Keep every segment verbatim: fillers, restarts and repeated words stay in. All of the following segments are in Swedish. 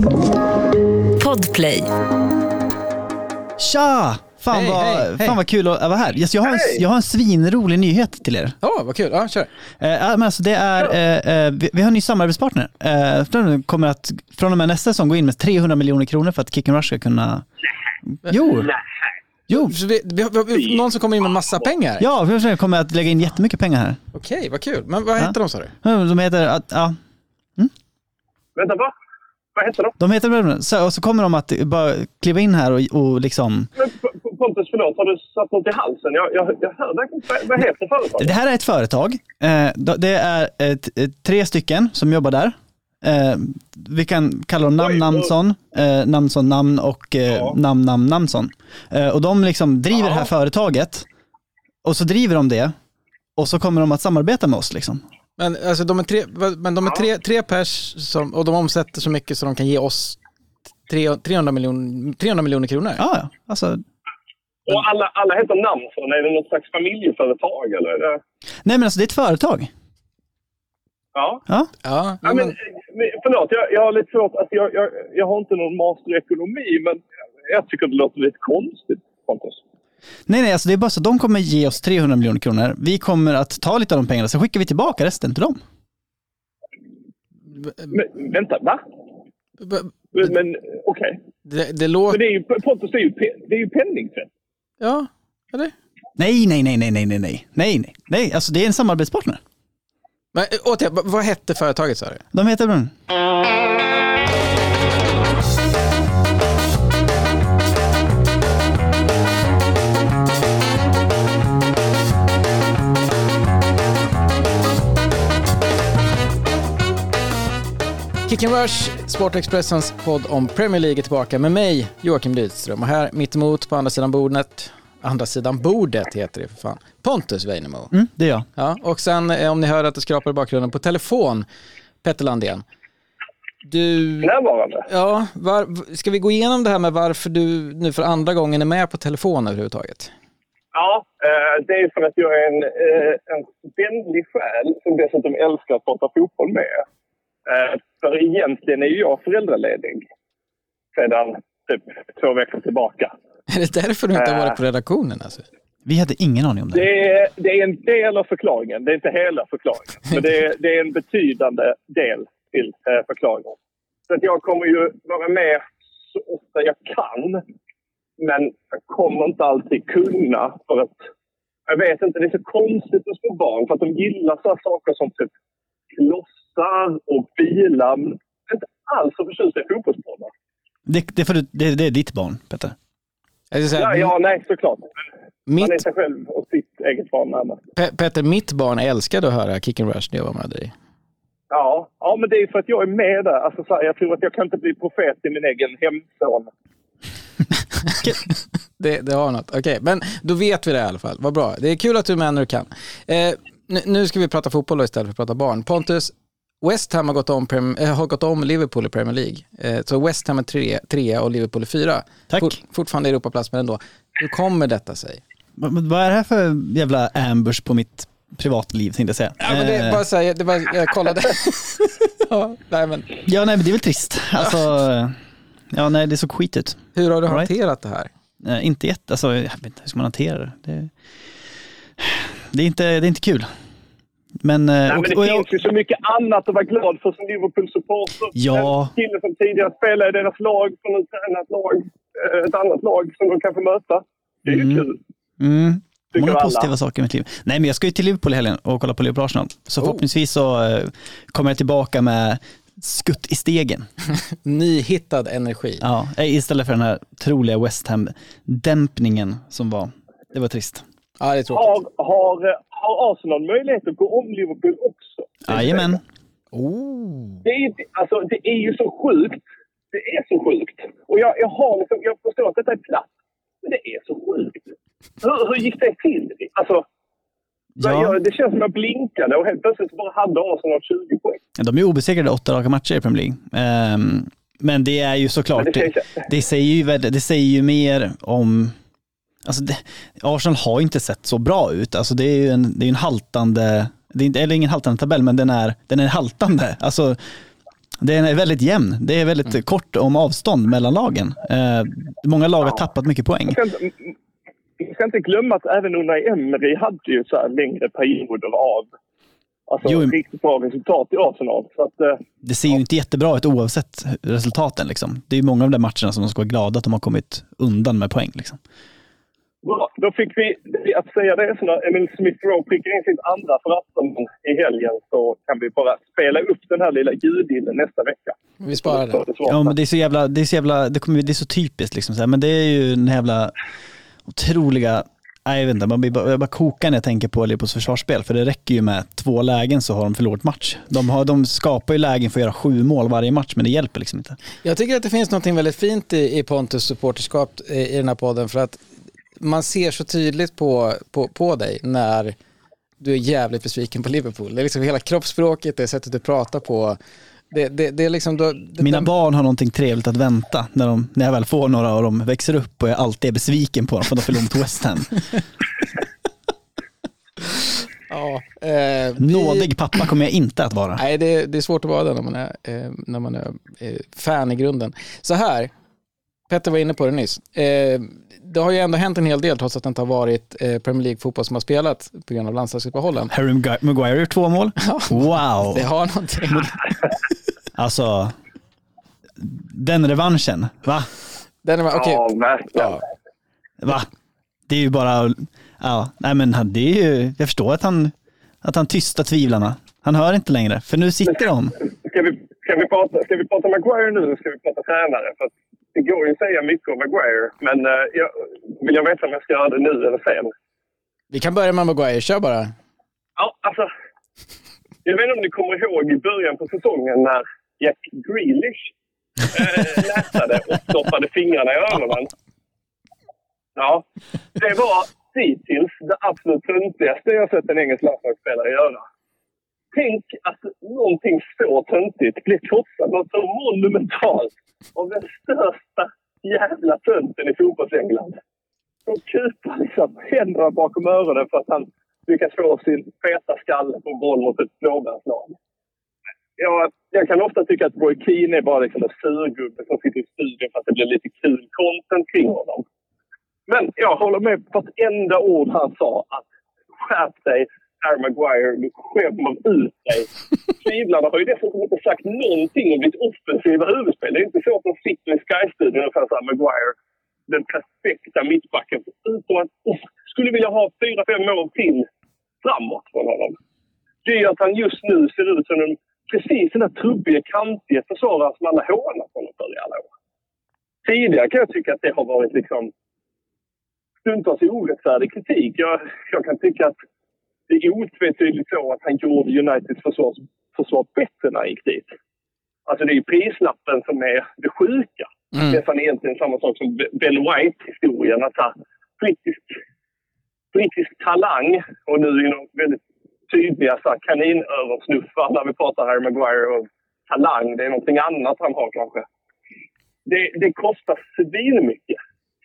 Podplay. Tja! Fan, hej, vad, hej, hej. fan vad kul att vara här. Yes, jag, har en, jag har en svinrolig nyhet till er. Ja, oh, vad kul. Ja, kör. Eh, men alltså det är, eh, vi, vi har en ny samarbetspartner. Eh, de kommer att från och med nästa säsong gå in med trehundra miljoner kronor för att Kick and Rush ska kunna... Jo! Jo. Så vi, vi, har, vi har någon som kommer in med massa pengar? Ja, vi kommer att lägga in jättemycket pengar här. Okej, vad kul. Men vad heter ja. de, sa du? De heter... Att, ja. Mm? Vänta, va? Vad heter de? De heter... Så, och så kommer de att bara kliva in här och, och liksom... Men Pontus, förlåt, har du satt något i halsen? Jag, jag, jag hör verkligen. Vad heter företaget? Det här är ett företag. Eh, det är ett, ett, tre stycken som jobbar där. Eh, vi kan kalla dem Namn Namnsson, eh, Namnsson Namn och eh, ja. Namn Namn Namnsson. Eh, och de liksom driver ja. det här företaget. Och så driver de det. Och så kommer de att samarbeta med oss liksom. Men alltså de är tre, men de är tre, tre pers som, och de omsätter så mycket så de kan ge oss tre, trehundra miljoner kronor. Ja, ja. Alltså... Och alla, alla heter Namnsson. Är det något slags familjeföretag eller är det... Nej, men alltså det är ett företag. Ja. Ja. Ja, ja men, men förlåt, jag, jag har lite svårt, alltså jag, jag, jag har inte någon master i ekonomi, men jag tycker det låter lite konstigt, Pontus. Nej, nej, alltså det är bara så att de kommer ge oss trehundra miljoner kronor. Vi kommer att ta lite av de pengarna, så skickar vi tillbaka resten till dem. Men, vänta, va? Men, men okej. Okay. Det, det låter... Men det är ju, Pontus, det är ju, det är ju penningtvätt. Ja, eller? Nej, nej, nej, nej, nej, nej, nej, nej, nej, nej, alltså det är en samarbetspartner. Men återigen, vad hette företaget, sa du? De heter Brunn. Kick and Rush, Sportexpressens podd om Premier League är tillbaka med mig, Joakim Rydström. Och här mitt emot på andra sidan bordet, andra sidan bordet heter det för fan, Pontus Weinemo. Mm, det är jag. Ja, och sen om ni hör att det skrapar i bakgrunden på telefon, Petter Landén. Du... Närvarande. Ja, var... ska vi gå igenom det här med varför du nu för andra gången är med på telefon överhuvudtaget? Ja, det är för att jag är en, en vänlig själ som dessutom älskar att prata fotboll med. För egentligen är jag föräldraledig sedan typ två veckor tillbaka. Är det därför du inte har varit på redaktionen? Alltså? Vi hade ingen aning om det. Det är, det är en del av förklaringen. Det är inte hela förklaringen. Men det är, det är en betydande del till förklaringen. Så att jag kommer ju vara med så ofta jag kan. Men jag kommer inte alltid kunna. För att jag vet inte, det är så konstigt med små barn. För att de gillar så saker som typ klossar och bilar. Inte alls så förtjust i fotbollsplaner. Det, det, det, det är ditt barn, Petter. Säga, ja, ja, nej, såklart. Mitt... Man är sig själv och sitt eget barn närmast. Pe- Petter, mitt barn älskade att höra Kick and Rush när jag var med dig. Ja, ja, men det är för att jag är med där. Alltså, så här, jag tror att jag kan inte bli profet i min egen hemson. det, det har något. Okej, okay, men då vet vi det i alla fall. Vad bra. Det är kul att du är med när du kan. Eh, n- nu ska vi prata fotboll istället för att prata barn. Pontus, West Ham har gått om, äh, har gått om Liverpool i Premier League. Eh, så West Ham är tre, tre och Liverpool är fyra. Tack. Fort, fortfarande Europaplats, men ändå. Hur kommer detta sig? V- vad är det här för jävla ambush på mitt privatliv, tänkte jag säga? Ja, men det är bara så här, det var, jag kollade. ja, nej, men. ja, nej, men det är väl trist. Alltså, ja, nej, det är så skit ut. Hur har du right. hanterat det här? Eh, inte jätte, alltså, jag vet inte hur ska man hantera det. Det, det, är, inte, det är inte kul. Men, Nej, och, men det och finns jag, ju så mycket annat att vara glad för som Liverpool-supporter. Ja. En kille som tidigare spelade i deras lag från ett annat lag, ett annat lag som de kan få möta. Det är ju mm. kul. Mm. Många alla. positiva saker i mitt liv. Nej, men jag ska ju till Liverpool i helgen och kolla på Liverpool Arsenal. Så oh. förhoppningsvis så uh, kommer jag tillbaka med skutt i stegen. Nyhittad energi. Ja, istället för den här troliga West Ham-dämpningen som var. Det var trist. Ja, det är tråkigt. Har, har, har Arsenal möjlighet att gå om Liverpool också? Jajamän. Oh. Det, är, alltså, det är ju så sjukt. Det är så sjukt. Och jag, jag, har liksom, jag förstår att detta är platt. Men det är så sjukt. Hur, hur gick det till? Alltså, ja. jag, det känns som att jag blinkade och helt plötsligt bara hade Arsenal tjugo poäng. De är obesegrade åtta raka matcher i Premier League. Um, men det är ju såklart, det, det, säger ju, det säger ju mer om... Alltså det, Arsenal har inte sett så bra ut. Alltså det är ju en, det är en haltande... Det är inte, eller ingen haltande tabell, men den är, den är haltande. Alltså, Den är väldigt jämn. Det är väldigt mm. kort om avstånd mellan lagen. Eh, många lag har ja. tappat mycket poäng. Jag ska, inte, jag ska inte glömma att även Unai Emery hade ju så här längre perioder av alltså, jo, riktigt bra resultat i Arsenal. Så att, eh, det ser ju ja. inte jättebra ut oavsett resultaten. Liksom. Det är ju många av de där matcherna som de ska vara glada att de har kommit undan med poäng. Liksom. Bra, då fick vi att säga det. Så när Emil Smith-Rowe prickar in sitt andra för afton i helgen så kan vi bara spela upp den här lilla ljudillen nästa vecka. Vi sparar det. Ja, men det är så jävla, det är så jävla, det kommer, det är så typiskt liksom så här, men det är ju en jävla otroliga, nej, jag vet inte, man blir bara, jag bara kokar när jag tänker på Liverpools försvarsspel, för det räcker ju med två lägen så har de förlorat match. De, har, de skapar ju lägen för att göra sju mål varje match, men det hjälper liksom inte. Jag tycker att det finns något väldigt fint i, i Pontus supporterskap i, i den här podden, för att man ser så tydligt på, på, på dig när du är jävligt besviken på Liverpool. Det är liksom hela kroppsspråket, det sättet du pratar på. Det, det, det är liksom då, det, Mina den... barn har någonting trevligt att vänta när, de, när jag väl får några av dem växer upp och jag alltid är besviken på dem för att de förlorar mot West Ham. Ja, eh, Nådig vi... pappa kommer jag inte att vara. Nej, det, det är svårt att vara det när man är, eh, när man är eh, fan i grunden. Så här, Petter var inne på det nyss. Eh, det har ju ändå hänt en hel del trots att det inte har varit eh, Premier League-fotboll som har spelat på grund av landslagsuppehållen. Harry Maguire har två mål. Wow! Det har någonting. Alltså, den revanschen, va? Den är, okay. Ja, verkligen. Ja. Va? Det är ju bara, ja, nej men det är ju, jag förstår att han, att han tystar tvivlarna. Han hör inte längre, för nu sitter de. Ska vi, ska vi, prata, ska vi prata Maguire nu eller ska vi prata tränare? För att det går ju att säga mycket om Maguire, men uh, jag, vill jag veta om jag ska göra det nu eller sen? Vi kan börja med Maguire, kör bara. Ja, alltså, jag vet inte om ni kommer ihåg i början på säsongen när Jack Grealish äh, läsade och stoppade fingrarna i öronen. Ja, det var hittills det absolut töntigaste jag sett en engelsk landslagsspelare göra. Tänk att någonting så töntigt blir krossat något så monumentalt av den största jävla tönten i fotbolls-England. De kupar liksom händerna bakom öronen för att han lyckas få sin feta skalle på boll mot ett blåbärslag. Jag, jag kan ofta tycka att Roy Keane är bara liksom en surgubbe som sitter i studion för att det blir lite kul content kring honom. Men jag håller med på ett enda ord han sa, att skärp dig, Harry Maguire, du skämmer ut dig. Tvivlarna har ju dessutom inte sagt någonting om ditt offensiva huvudspel. Det är inte så att de sitter i Sky-studion och säger så här, Maguire, den perfekta mittbacken. Utom att oh, skulle vilja ha fyra, fem mål till framåt från honom. Det är att han just nu ser ut som en precis den där trubbiga, kantiga försvarare som alla hånar på honom för i alla år. Tidigare kan jag tycka att det har varit liksom stundtals orättfärdig kritik. Jag, jag kan tycka att det är otvetydigt så att han gjorde Uniteds försvar, försvar bättre när han gick dit. Alltså det är ju prislappen som är det sjuka. Mm. Det är fan egentligen samma sak som Ben White-historien. Alltså brittisk, brittisk talang och nu är det väldigt tydliga så här, kaninöversnuffar när vi pratar Harry Maguire och talang. Det är någonting annat han har kanske. Det, det kostar svinmycket.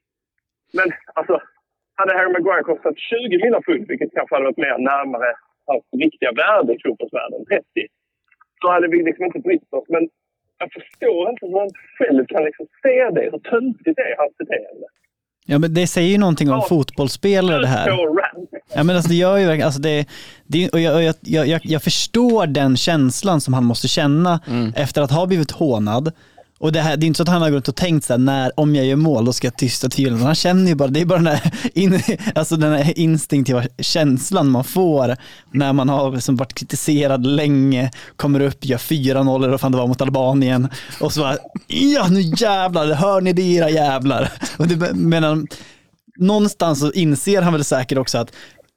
Men alltså, hade Harry Maguire kostat tjugo miljoner pund, vilket kanske hade varit mer närmare hans riktiga värde i fotbollsvärlden, trettio, så hade vi liksom inte brytt oss. Men jag förstår inte hur man själv kan liksom se det. Hur töntigt det är hans beteende. Ja, men det säger ju någonting om ja, fotbollsspelare det här. Ja, men alltså det gör ju verkligen, alltså det, det, och jag, jag, jag, jag förstår den känslan som han måste känna mm. efter att ha blivit hånad. Och det, här, det är inte så att han har gått och tänkt så här, när, om jag gör mål då ska jag tysta tvivlen. Han känner ju bara, det är bara den här, in, alltså den här instinktiva känslan man får när man har liksom varit kritiserad länge, kommer upp, gör fyra noll och fan det var mot Albanien och så bara, ja nu jävlar, hör ni det era jävlar. Och det, medan, någonstans så inser han väl säkert också att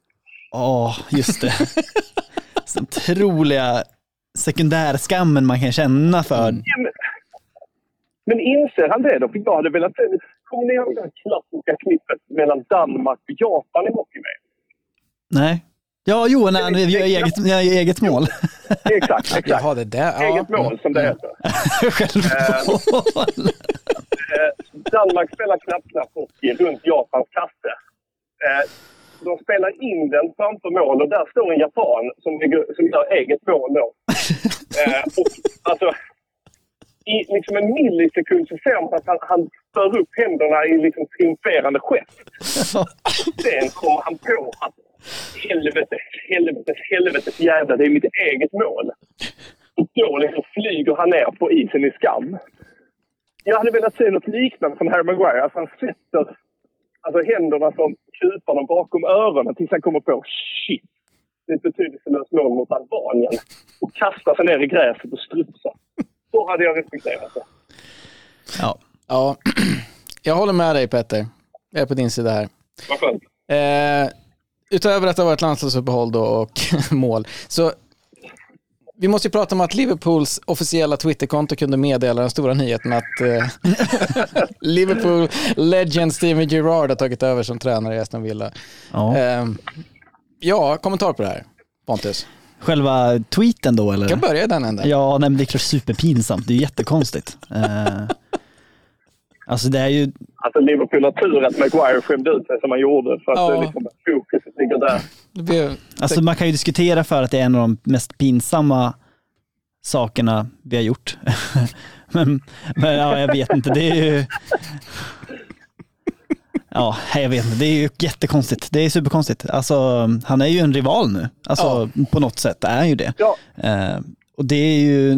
åh, just det. Så otroliga sekundärskammen man kan känna för mm. Men inser han det då? För jag hade velat säga, kommer ni ihåg det klassiska klippet mellan Danmark och Japan i hockey med? Nej. Ja, jo, när han gör eget, eget mål. Exakt, exakt. Jaha, det där. Eget ja. mål, som det heter. Självmål. Danmark spelar knappt knappt hockey runt Japans kasse. De spelar in den framför mål och där står en japan som, som gör eget mål då. och, alltså... i liksom en millisekund så ser man att han, han för upp händerna i liksom triumferande gest. Sen kommer han på att helvetes, helvetes, helvetes jävla, det är mitt eget mål. Och då liksom flyger han ner på isen i skam. Jag hade velat se något liknande från Harry Maguire. Alltså han sätter alltså händerna som kupar dem bakom öronen tills han kommer på shit. Det är ett betydelselöst mål mot Albanien. Och kastar sig ner i gräset och strupsar. Så hade jag respekterat det. Ja. Ja, jag håller med dig Petter. Jag är på din sida här. Vad skönt. Eh, utöver att det har varit landslagsuppehåll då och mål. Så vi måste ju prata om att Liverpools officiella Twitterkonto kunde meddela den stora nyheten att eh, Liverpool legend Steven Gerrard har tagit över som tränare i Aston Villa. Ja, eh, ja kommentar på det här, Pontus. Själva tweeten då eller? Kan jag börja den änden? Ja, nej, men det är superpinsamt. Det är jättekonstigt. Uh, alltså det är ju... Alltså Liverpool har tur att Maguire skämde ut sig som man gjorde för att ja. det liksom fokuset ligger där. Blev... Alltså man kan ju diskutera för att det är en av de mest pinsamma sakerna vi har gjort. men, men ja, jag vet inte. Det är ju... Ja, jag vet inte. Det är ju jättekonstigt. Det är superkonstigt. Alltså, han är ju en rival nu. Alltså, ja. På något sätt är han ju det. Ja. Uh, och det är ju...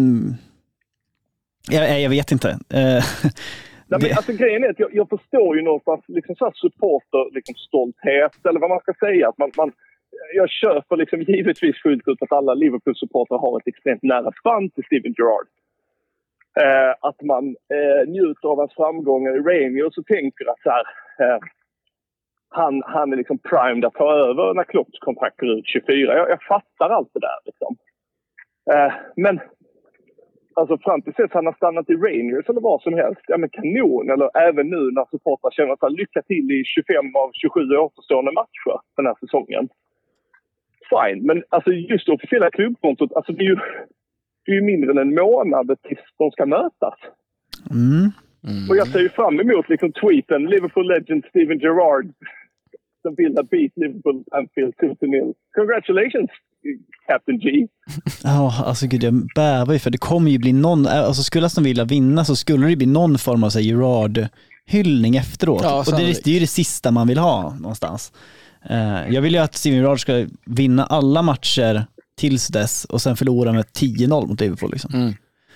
Jag, jag vet inte. Uh, Nej, det... men, alltså, grejen är att jag, jag förstår ju någonstans liksom, så här supporter, liksom, stolthet eller vad man ska säga. Att man, man, jag köper liksom, givetvis fullt ut att alla Liverpool-supporter har ett extremt nära band till Steven Gerrard. Uh, att man uh, njuter av hans framgångar i Rangers och tänker att så här, uh, han, han är liksom primed att ta över när Klopps kontrakt går ut tjugofyra. Jag, jag fattar allt det där liksom. Uh, men alltså fram till dess han har stannat i Rangers eller vad som helst. Ja men kanon. Eller även nu när supportrar känner att han lycka till i tjugofem av tjugosju återstående matcher den här säsongen. Fine. Men alltså just det officiella klubbkontot, alltså det är ju Det är ju mindre än en månad tills de ska mötas. Mm. Mm. Och jag ser ju fram emot liksom tweeten Liverpool legend Steven Gerrard som vill ha beat Liverpool Anfield two to nil. Congratulations, Captain G. Ja, oh, alltså gud, jag bävar ju för det kommer ju bli någon, alltså skulle Aston Villa vinna så skulle det bli någon form av så här, Gerrard-hyllning efteråt. Ja, och det är, det är ju det sista man vill ha någonstans. Uh, jag vill ju att Steven Gerrard ska vinna alla matcher tills dess och sen förlora med tio noll mot Liverpool liksom. Mm.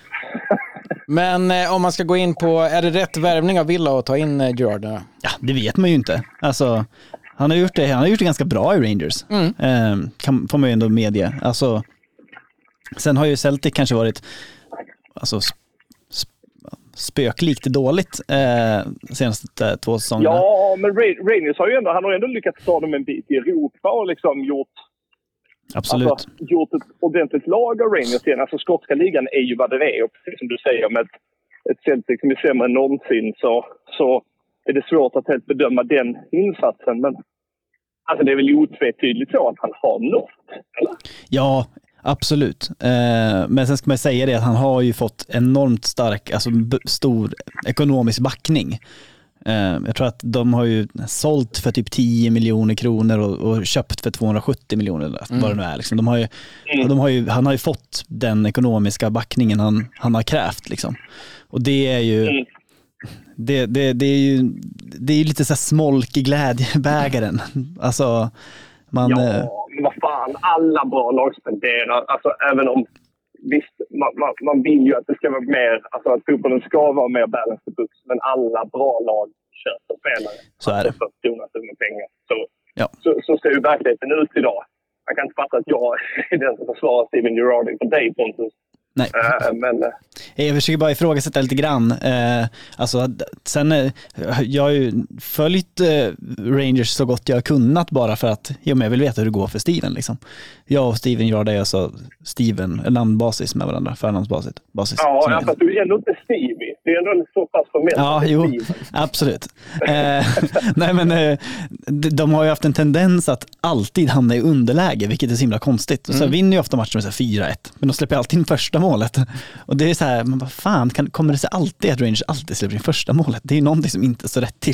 Men eh, om man ska gå in på, är det rätt värvning av Villa att ta in eh, Gerrard? Ja, det vet man ju inte. Alltså, han har gjort det, han har gjort det ganska bra i Rangers. Mm. Eh, kan, får man ju ändå medge. Alltså, sen har ju Celtic kanske varit alltså, sp- spöklikt dåligt eh, senaste två säsongerna. Ja, men Rangers har ju ändå, han har ändå lyckats ta dem en bit i Europa och liksom gjort Absolut. Alltså, gjort ett ordentligt lag av Rangers igen. Alltså skotska ligan är ju vad det är. Och precis som du säger, med ett, ett Celtic som är sämre än någonsin så, så är det svårt att helt bedöma den insatsen. Men alltså, det är väl otvetydigt så att han har nått, eller? Ja, absolut. Eh, men sen ska man säga det att han har ju fått enormt stark, alltså b- stor ekonomisk backning. Jag tror att de har ju sålt för typ tio miljoner kronor och, och köpt för tvåhundrasjuttio miljoner mm. vad det nu är liksom. De har ju, mm. de har ju, han har ju fått den ekonomiska backningen han, han har krävt liksom. Och det är ju mm. det, det, det är ju det är ju lite så här smolk i glädjebägaren. Alltså man ja, äh... men vad fan, alla bra lag spenderar, alltså även om visst, man, man, man vill ju att det ska vara mer, alltså att fotbollen ska vara mer balanced books, men alla bra lag köper spelare. Så är det. För stora summor pengar. Så, ja. så, så ser ju verkligheten ut idag. Jag kan inte fatta att jag är den som försvarar Steven Gerrard för dig, Pontus. Nej. Uh, men, uh. Jag försöker bara ifrågasätta lite grann. Uh, alltså, sen, uh, jag har ju följt uh, Rangers så gott jag har kunnat bara för att ja, men jag vill veta hur det går för Steven. Liksom. Jag och Steven gör det, alltså Steven, namnbasis med varandra, förnamnsbasis. Basis, ja, ja fast du är ändå inte Stevie. Det är ändå så pass formellt. Ja, jo, absolut. uh, nej, men uh, de, de har ju haft en tendens att alltid hamna i underläge, vilket är så himla konstigt. Och så mm. vinner ju ofta matchen med så här fyra ett, men de släpper alltid in första målet. Och det är så här, men vad fan, kan, kommer det sig alltid att Rangers alltid släpper in första målet? Det är ju någonting som inte är så rätt till.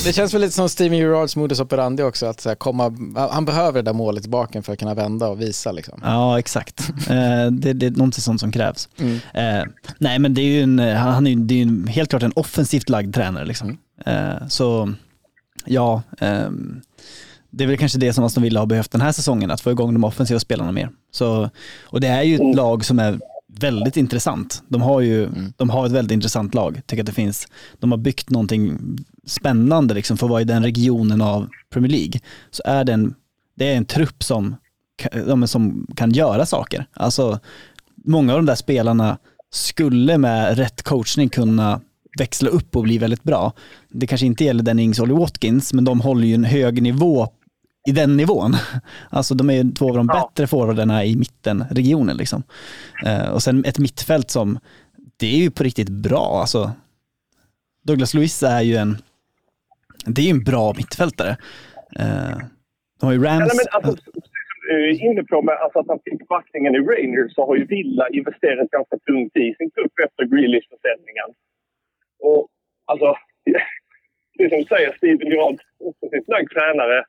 Det känns väl lite som Steven Gerrards modus operandi också, att så här, komma, han behöver det där målet tillbaka för att kunna vända och visa liksom. Ja, exakt. eh, det, det är någonting sånt som krävs. Mm. Eh, nej, men det är ju en, han är ju, det är ju helt klart en offensivt lagd tränare liksom. Mm. Eh, så ja, eh, det är väl kanske det som Aston Villa har behövt den här säsongen, att få igång de offensiva spelarna mer. Så, och det är ju ett mm. lag som är väldigt intressant. De har ju mm. de har ett väldigt intressant lag. Tycker att det finns, de har byggt någonting spännande liksom för att vara i den regionen av Premier League. Så är det en, det är en trupp som, som kan göra saker. Alltså många av de där spelarna skulle med rätt coachning kunna växla upp och bli väldigt bra. Det kanske inte gäller den Ings Ollie Watkins, men de håller ju en hög nivå i den nivån. Alltså de är ju två av de ja. bättre forwarderna i mittenregionen liksom. Uh, och sen ett mittfält som, det är ju på riktigt bra. Alltså Douglas Luiz är ju en, det är ju en bra mittfältare. Uh, de har ju Rams. Ja, men alltså, uh, inne på med alltså, att han fick backningen i Rangers, så har ju Villa investerat ganska tungt i sin trupp efter Grealish-försäljningen. Och alltså, det som säger Steven Gerrard, också sin snygg tränare,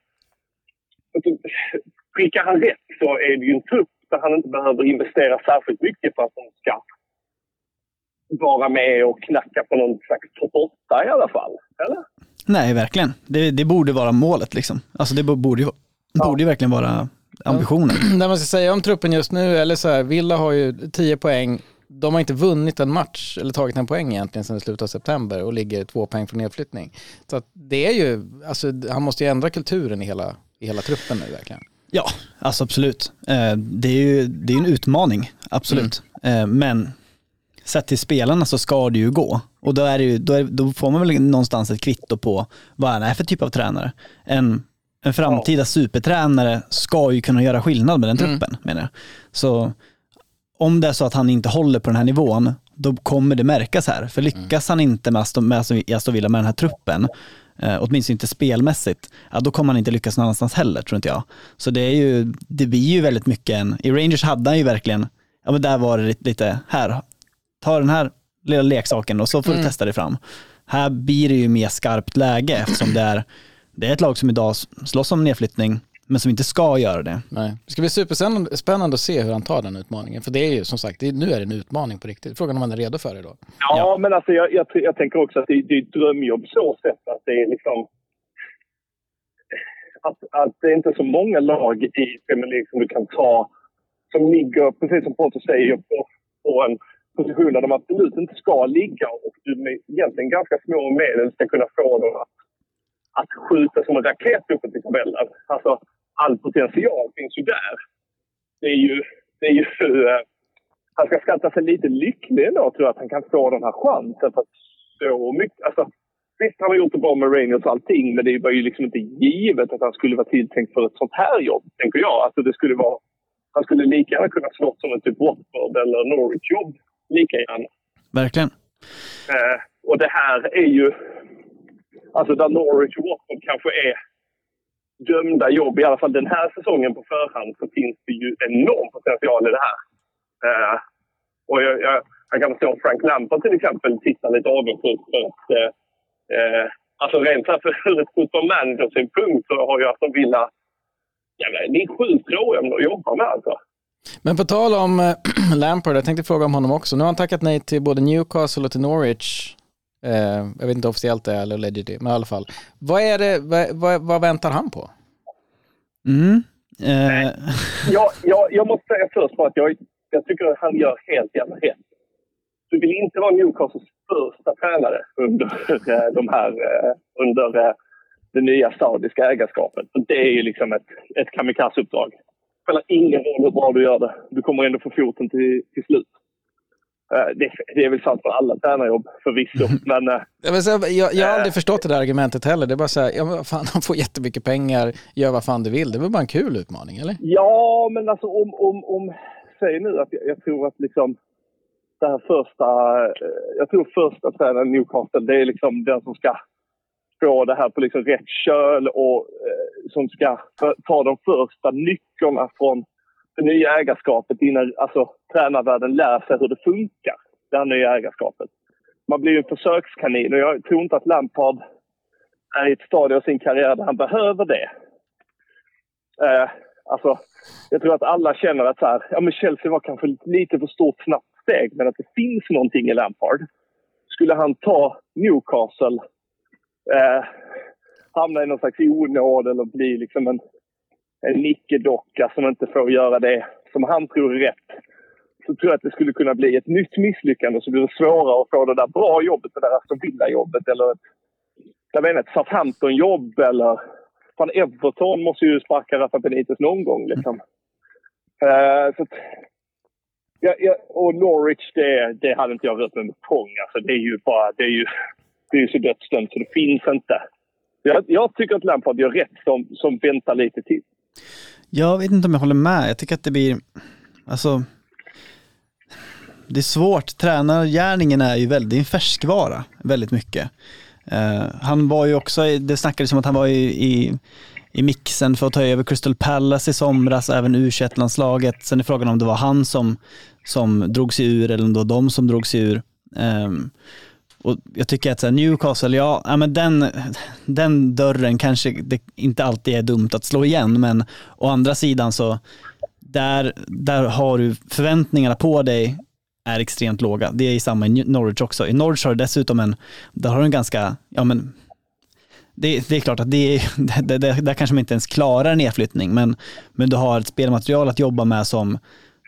prickar han rätt så är det ju en trupp där han inte behöver investera särskilt mycket för att de ska vara med och knacka på någon slags topp åtta i alla fall, eller? Nej, verkligen. Det, det borde vara målet liksom. Alltså det borde ju, ja. borde ju verkligen vara ambitionen. Ja. Det man ska säga om truppen just nu, eller så här, Villa har ju tio poäng. De har inte vunnit en match eller tagit en poäng egentligen sedan slutet av september och ligger två poäng från nedflyttning. Så att det är ju, alltså han måste ju ändra kulturen i hela, i hela truppen nu verkligen. Ja, alltså absolut. Det är ju det är en utmaning, absolut. Mm. Men sett till spelarna så ska det ju gå. Och då, är det ju, då, är, då får man väl någonstans ett kvitto på vad han är för typ av tränare. En, en framtida ja. supertränare ska ju kunna göra skillnad med den truppen, mm. menar jag. Så om det är så att han inte håller på den här nivån, då kommer det märkas här. För lyckas han inte med Aston, med Aston Villa med den här truppen, eh, åtminstone inte spelmässigt, ja, då kommer han inte lyckas någon annanstans heller, tror inte jag. Så det är ju, det blir ju väldigt mycket en, i Rangers hade han ju verkligen, ja men där var det lite, lite här, ta den här lilla leksaken och så får du mm. testa det fram. Här blir det ju mer skarpt läge eftersom det är, det är ett lag som idag slåss om nedflyttning, men som inte ska göra det. Nej. Det ska bli superspännande att se hur han tar den utmaningen. För det är ju som sagt, det är, nu är det en utmaning på riktigt. Frågan om han är redo för det då. Ja, ja. men alltså jag, jag, jag tänker också att det, det är ett drömjobb så sätt att det är liksom att, att det är inte så många lag i Premier League som du kan ta som ligger, precis som Pontus säger, på, på en position där de absolut inte ska ligga och du med egentligen ganska små medel ska kunna få dem att, att skjuta som en raket uppåt i tabellen. Alltså all potential finns ju där. Det är ju, det är ju uh, han ska skatta sig lite lycklig ändå, tror jag, att han kan få den här chansen för att så mycket, alltså visst han har gjort det bra med Rangers och allting, men det var ju liksom inte givet att han skulle vara tilltänkt för ett sånt här jobb, tänker jag. Alltså det skulle vara, han skulle lika gärna kunna slå som ett typ Watford eller Norwich jobb, lika gärna. Verkligen. Uh, och det här är ju, alltså där Norwich och Watford kanske är dömda jobb, i alla fall den här säsongen på förhand, så finns det ju enorm potential i det här. Uh, och jag, jag, jag kan förstå Frank Lampard till exempel tittar lite avundsjukt för att uh, uh, alltså rent för ett football manager-synpunkt så har jag som Villa ja, det är sjukt råd att jobba med alltså. Men på tal om uh, Lampard, jag tänkte fråga om honom också. Nu har han tackat nej till både Newcastle och till Norwich. Uh, jag vet inte officiellt det eller legit, men i alla fall. Vad är det, vad, vad, vad väntar han på? Mm. Uh. jag, jag, jag måste säga först på att jag, jag tycker att han gör helt jävla rätt. Du vill inte vara Newcastles första tränare under uh, de här uh, under uh, det nya saudiska ägarskapet. Det är ju liksom ett, ett kamikaze-uppdrag. Det spelar ingen roll hur bra du gör det. Du kommer ändå få foten till, till slut. Det, det är väl sant för alla tränarjobb förvisso, men uh, jag, jag, jag har aldrig äh, förstått det där argumentet heller. Det är bara så här, ja, fan, han får jättemycket pengar, gör vad fan du vill. Det var bara en kul utmaning, eller? Ja, men alltså om, om, om säg nu att jag, jag tror att liksom det här första, jag tror första tränaren Newcastle, det är liksom den som ska få det här på liksom rätt köl och eh, som ska ta de första nyckeln från det nya ägarskapet innan alltså, tränarvärlden lär sig hur det funkar, det här nya ägarskapet. Man blir ju en försökskanin och jag tror inte att Lampard är i ett stadie av sin karriär där han behöver det. Eh, alltså, jag tror att alla känner att så här, ja, men Chelsea var kanske lite för stort snabbt steg, men att det finns någonting i Lampard. Skulle han ta Newcastle, eh, hamna i någon slags onåd eller bli liksom en, en nickedocka som inte får göra det som han tror är rätt, så tror jag att det skulle kunna bli ett nytt misslyckande, så blir det svårare att få det där bra jobbet, det där Aston Villa-jobbet eller ett, jag vet inte, ett Southampton-jobb eller fan Everton måste ju sparka Rafa Benitez någon gång liksom. Uh, så att, ja, ja, och Norwich, det, det hade inte jag rört med tång. Alltså, det är ju bara, det är ju, det är ju så dödsdömt så det finns inte. Jag, jag tycker att Lampard gör rätt som, som väntar lite till. Jag vet inte om jag håller med. Jag tycker att det blir, alltså, det är svårt. Tränargärningen är ju väldigt en färskvara, väldigt mycket. Uh, han var ju också, det snackades om att han var i, i, i mixen för att ta över Crystal Palace i somras, även U tjugoett-landslaget. Sen är frågan om det var han som, som drog sig ur eller om det var de som drog sig ur. Um, och jag tycker att så här, Newcastle, ja, ja men den, den dörren kanske det inte alltid är dumt att slå igen, men å andra sidan så där, där har du förväntningarna på dig är extremt låga. Det är i samma i Norwich också. I Norwich har du dessutom en, där har du en ganska, ja men det, det är klart att det, det, det där kanske man inte ens klarar en nedflyttning, men, men du har ett spelmaterial att jobba med som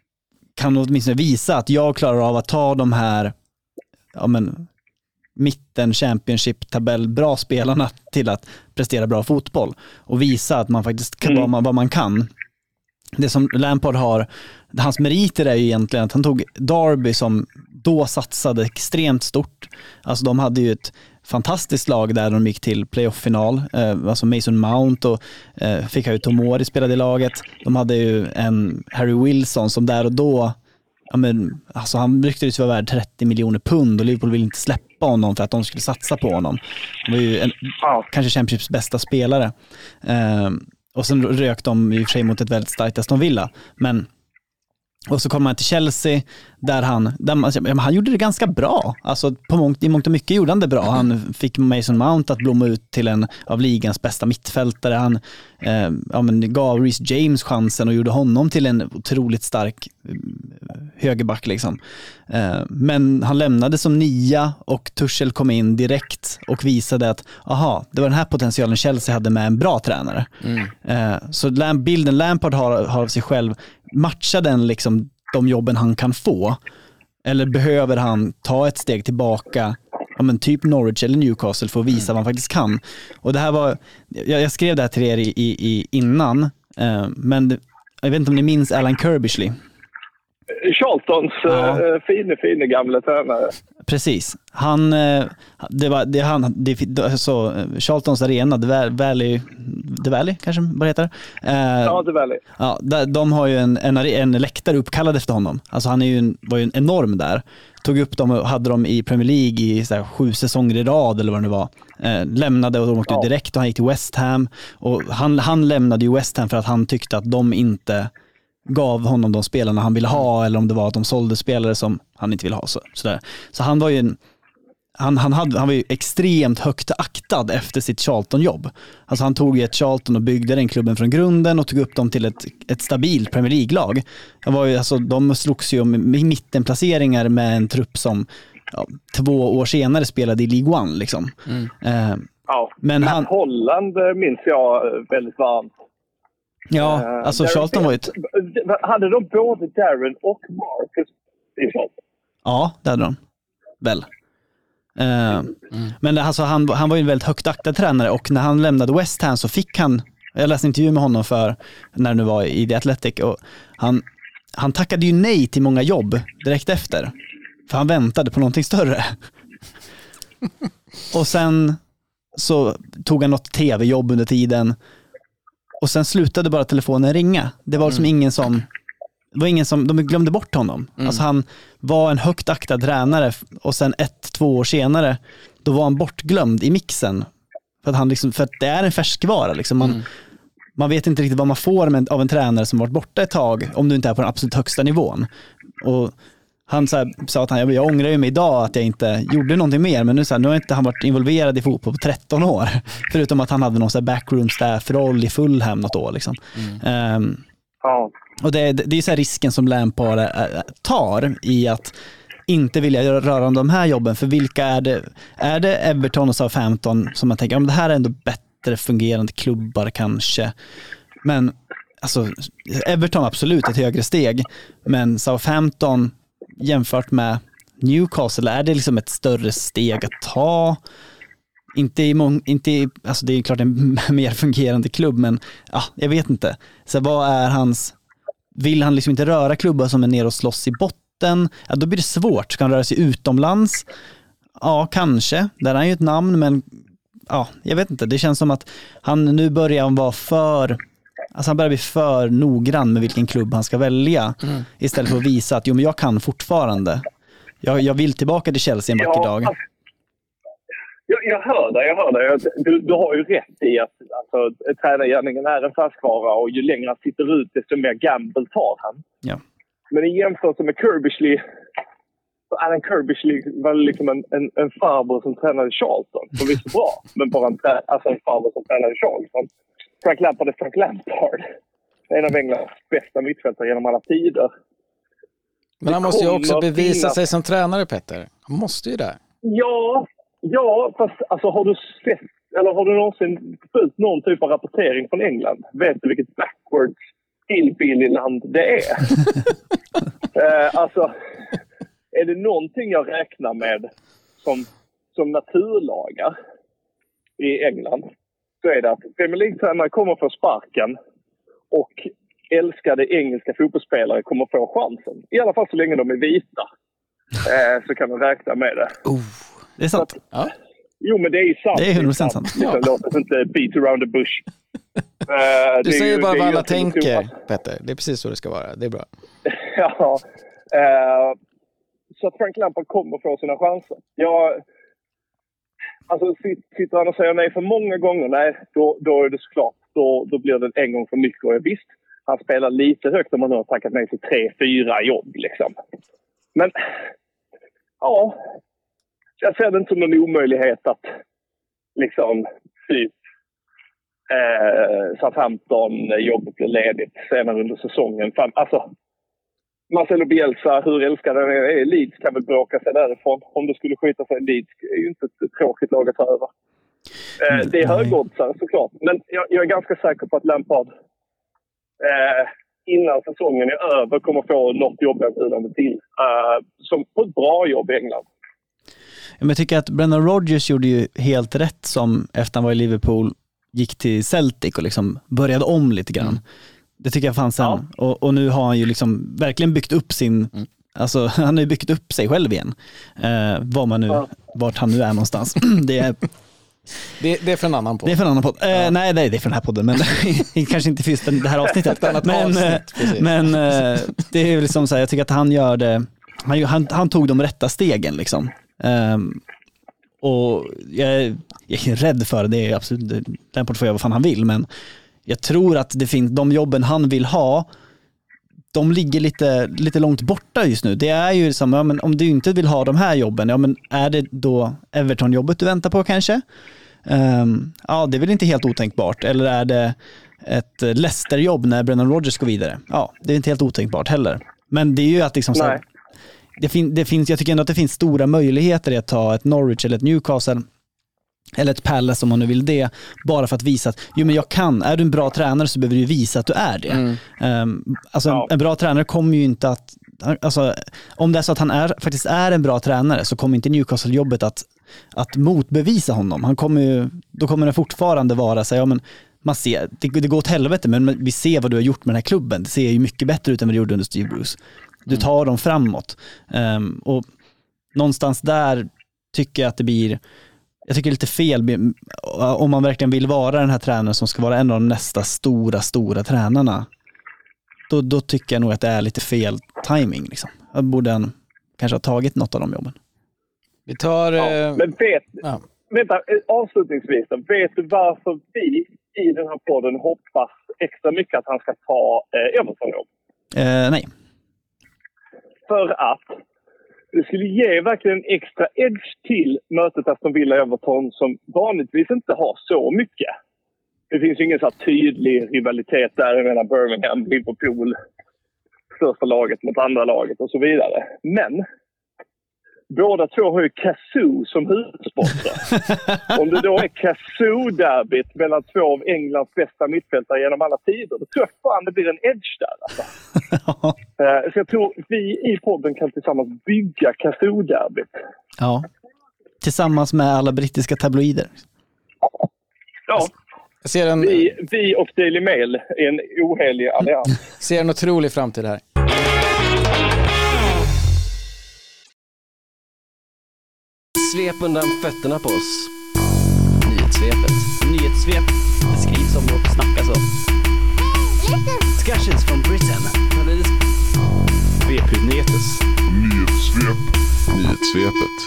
kan åtminstone visa att jag klarar av att ta de här, ja men mitten Championship tabell bra spelarna till att prestera bra fotboll och visa att man faktiskt kan mm. vad, man, vad man kan. Det som Lampard har, hans meriter är ju egentligen att han tog Derby som då satsade extremt stort. Alltså de hade ju ett fantastiskt lag där de gick till playoff-final. Eh, alltså Mason Mount och eh, fick ju Tomori spelade i laget. De hade ju en Harry Wilson som där och då, ja men, alltså han ryktades vara värd trettio miljoner pund och Liverpool ville inte släppa honom för att de skulle satsa på honom. Han var ju en, kanske Championships bästa spelare. Eh, och sen rök de i och för sig mot ett väldigt starkt Aston Villa. Men och så kom man till Chelsea där han, där man, han gjorde det ganska bra. Alltså på mångt, i mångt och mycket gjorde han det bra. Han fick Mason Mount att blomma ut till en av ligans bästa mittfältare. Han eh, ja, men gav Reece James chansen och gjorde honom till en otroligt stark högerback liksom. Eh, men han lämnade som nia och Tuchel kom in direkt och visade att aha, det var den här potentialen Chelsea hade med en bra tränare. Mm. Eh, så bilden Lampard har, har av sig själv, matchar den liksom de jobben han kan få, eller behöver han ta ett steg tillbaka, ja, men typ Norwich eller Newcastle, för att visa vad han faktiskt kan. Och det här var, jag, jag skrev det här till er i, i, i innan, eh, men det, jag vet inte om ni minns Alan Kirbishley. Charltons ja. uh, fina, fina gamla tränare. Precis. Han, det var, det han, det, så, Charltons arena, The Valley, The Valley kanske vad heter det? Uh, ja, The Valley. Ja, de har ju en, en, en läktare uppkallad efter honom. Alltså han är ju en, var ju en enorm där. Tog upp dem och hade dem i Premier League i så här, sju säsonger i rad eller vad det var. Uh, lämnade och de åkte ja. direkt och han gick till West Ham. Och han, han lämnade ju West Ham för att han tyckte att de inte gav honom de spelarna han ville ha, eller om det var att de sålde spelare som han inte ville ha. Så, sådär. Så han var ju en, han, han, hade, han var ju extremt högt aktad efter sitt Charlton-jobb. Alltså han tog ju ett Charlton och byggde den klubben från grunden och tog upp dem till ett, ett stabilt Premier League-lag. Det var ju, alltså, de slogs ju om mittenplaceringar med en trupp som ja, två år senare spelade i League One. Liksom. Mm. Eh, ja, men han, Holland minns jag väldigt varmt. Ja, alltså uh, Charlton var ju ett... Hade de både Darren och Marcus i Charlton? Ja, det hade de. Väl. Uh, mm. Men alltså, han, han var ju en väldigt högt aktad tränare, och när han lämnade West Ham så fick han, jag läste en intervju med honom för när det nu var i The Athletic, och han, han tackade ju nej till många jobb direkt efter. För han väntade på någonting större. Och sen så tog han något tv-jobb under tiden. Och sen slutade bara telefonen ringa. Det var mm. som ingen som, det var ingen som, de glömde bort honom. Mm. Alltså han var en högt aktad tränare, och sen ett, två år senare, då var han bortglömd i mixen. För att han liksom, för att det är en färskvara liksom. Man, mm. man vet inte riktigt vad man får med, av en tränare som varit borta ett tag, om du inte är på den absolut högsta nivån. Och han så här, sa att han, jag ångrar ju mig idag att jag inte gjorde någonting mer, men nu, så här, nu har inte han varit involverad i fotboll på tretton år, förutom att han hade någon så här backroom staff-roll i Fulham något år liksom. Mm. Um, ja. Och det, det är så här risken som Lampard tar i att inte vilja röra om de här jobben, för vilka är det? Är det Everton och Southampton som man tänker, om det här är ändå bättre fungerande klubbar kanske, men alltså Everton absolut ett högre steg, men Southampton jämfört med Newcastle, är det liksom ett större steg att ta? Inte i mång, inte i, alltså det är klart en mer fungerande klubb, men ja, jag vet inte. Så vad är hans, vill han liksom inte röra klubbar som är ner och slåss i botten? Ja, då blir det svårt. Ska han röra sig utomlands? Ja, kanske. Där är han ju ett namn, men ja, jag vet inte. Det känns som att han nu börjar vara för, alltså han börjar bli för noggrann med vilken klubb han ska välja. Mm. Istället för att visa att jo, men jag kan fortfarande. Jag, jag vill tillbaka till Chelsea en vacker dag. Jag, jag hör dig, jag hör dig. Du, du har ju rätt i att alltså, tränargärningen är en färskvara, och ju längre han sitter ut desto mer gamble tar han. Ja. Men i jämförelse med Kirbishley, så Alan Kirbishley var liksom en, en, en farbror som tränade Charlton. Som visst bra, men bara en, alltså en farbror som tränade Charlton. Frank Lampard är Frank Lampard. En av Englands bästa mittfältare genom alla tider. Men han måste ju också bevisa sig som tränare, Petter. Han måste ju det. Ja, ja, fast alltså, har du sett, eller har du någonsin följt någon typ av rapportering från England? Vet du vilket backwards hillbilly-land det är? eh, alltså, är det någonting jag räknar med som, som naturlagar i England, så är det att Premier League-tränare kommer få sparken och älskade engelska fotbollsspelare kommer få chansen. I alla fall så länge de är vita. Eh, så kan man räkna med det. Oh, det är sant. Att, ja. Jo, men det är sant. Det är hundra procent sant. Ja. Låt oss inte beat around the bush. Uh, du säger ju, bara vad alla tänker, att... Petter. Det är precis så det ska vara. Det är bra. ja. Uh, så att Frank Lampard kommer få sina chanser. Jag... Alltså, sitter han och säger nej för många gånger, nej, då, då är det såklart. Då, då blir det en gång för mycket. Och visst, han spelar lite högt om man har tackat nej till tre, fyra jobb, liksom. Men, ja... Jag ser det inte som någon omöjlighet att liksom typ eh, Southampton jobbet blir ledigt senare under säsongen. Fan, alltså, Marcelo Bielsa, hur älskar den är, Leeds kan väl bråka sig därifrån. Om det skulle skita sig Leeds är ju inte ett tråkigt lag att ta över. Eh, det är högoddsare såklart, men jag, jag är ganska säker på att Lampard eh, innan säsongen är över kommer få något jobberbjudande till. Eh, som på ett bra jobb i England. Jag tycker att Brendan Rodgers gjorde ju helt rätt som efter han var i Liverpool gick till Celtic och liksom började om lite grann. Mm. Det tycker jag fanns sen. Ja. Och, och nu har han ju liksom verkligen byggt upp sin, mm. alltså han har ju byggt upp sig själv igen. Eh, var man nu, ja. Vart han nu är någonstans. det, är, det, det är för en annan podd. Det är för en annan podd. Eh, ja. Nej, nej, det är för den här podden, men kanske inte för det här avsnittet. men avsnitt, men eh, det är ju liksom så här, jag tycker att han gör det, han, han, han tog de rätta stegen liksom. Um, och jag är, jag är rädd för det, är absolut Lampard får göra vad fan han vill, men jag tror att det finns de jobben han vill ha, de ligger lite, lite långt borta just nu. Det är ju som, ja, men om du inte vill ha de här jobben, ja men är det då Everton-jobbet du väntar på kanske? Um, ja, det är väl inte helt otänkbart. Eller är det ett Leicester-jobb när Brendan Rodgers går vidare? Ja, det är inte helt otänkbart heller. Men det är ju att liksom så här, Det, fin- det finns, jag tycker ändå att det finns stora möjligheter i att ta ett Norwich eller ett Newcastle eller ett Palace om man nu vill det, bara för att visa att jo, men jag kan, är du en bra tränare så behöver du visa att du är det. Mm. Um, alltså ja. en, en bra tränare kommer ju inte att, alltså, om det är så att han är, faktiskt är en bra tränare, så kommer inte Newcastle-jobbet att, att motbevisa honom. Han kommer ju, då kommer det fortfarande vara så, ja men man ser, det, det går åt helvete, men vi ser vad du har gjort med den här klubben. Det ser ju mycket bättre ut än vad det gjorde under Steve Bruce. Du tar dem framåt. Um, och någonstans där tycker jag att det blir, jag tycker det är lite fel om man verkligen vill vara den här tränaren som ska vara en av de nästa stora, stora tränarna. Då, då tycker jag nog att det är lite fel timing liksom. Jag borde han kanske ha tagit något av de jobben. Vi tar... Ja, eh... men vet, ja. vänta, avslutningsvis, vet du varför vi i den här podden hoppas extra mycket att han ska ta eh, Everton-jobb? Eh, nej. För att Det skulle ge verkligen en extra edge till mötet Aston Villa-Everton som vanligtvis inte har så mycket. Det finns ju ingen så här tydlig rivalitet där mellan Birmingham, Liverpool, största laget mot andra laget och så vidare. Men båda två har ju Kazoo som huvudsponsor. Om det då är Kazoo-derbyt mellan två av Englands bästa mittfältare genom alla tider, då tror jag fan det blir en edge där. Alltså. uh, så jag tror vi i podden kan tillsammans bygga Kazoo-derbyt. Ja, tillsammans med alla brittiska tabloider. Ja, jag ser en... vi, vi och Daily Mail är en ohelig allians. Ser en otrolig framtid här. Svep undan fötterna på oss. Nyhetssvepet. Nyhetssvep. Det skrivs om och snackas om. Discussions from Britain. V P-nyhetes. Nyhetssvep. Nyhetssvepet.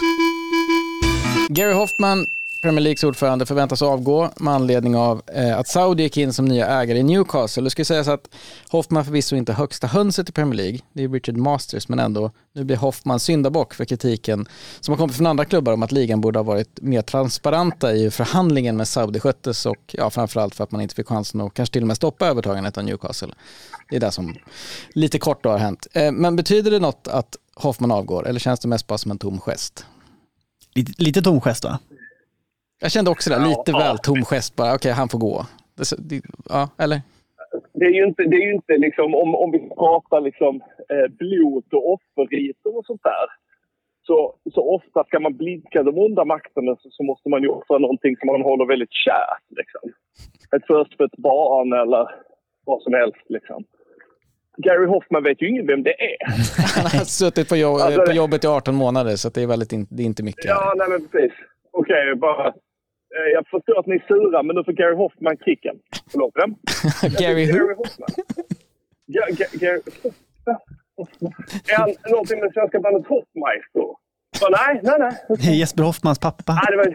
Gary Hoffman, Premier Leagues ordförande, förväntas avgå med anledning av eh, att Saudi gick in som nya ägare i Newcastle. Det skulle sägas att Hoffman förvisso inte högsta hönset i Premier League. Det är Richard Masters, men ändå. Nu blir Hoffman syndabock för kritiken som har kommit från andra klubbar om att ligan borde ha varit mer transparenta i förhandlingen med Saudi sköttes och ja, framförallt för att man inte fick chansen att kanske till och med stoppa övertagandet av Newcastle. Det är det som lite kort då har hänt. Eh, men betyder det något att Hoffman avgår eller känns det mest bara som en tom gest? Lite, lite tom gest, va? Jag kände också det, lite ja, väl ja. tom gest bara. Okej, okay, han får gå. Det, det, ja, eller? Det är ju inte, det är ju inte liksom, om, om vi pratar liksom eh, blod och offerriter och sånt där. Så, så ofta ska man blidka de onda makterna så, så måste man ju offra någonting som man håller väldigt kärt. Liksom. Ett förstfött barn eller vad som helst. Liksom. Gary Hoffman vet ju ingen vem det är. Han har suttit på, jobb, alltså, på jobbet i arton månader så det är väldigt in, det är inte mycket. Ja, nej men precis. Okej, okay, bara... Jag förstår att ni är sura, men nu får Gary Hoffman kicken. Förlåt, vem? Gary who? Gary Hoffman. Ga- Ga- Gary Hoffman. Är han någonting med svenska bandet Hoffmeister? Så, nej, nej, nej. Det är Jesper Hoffmans pappa. Nej, det var...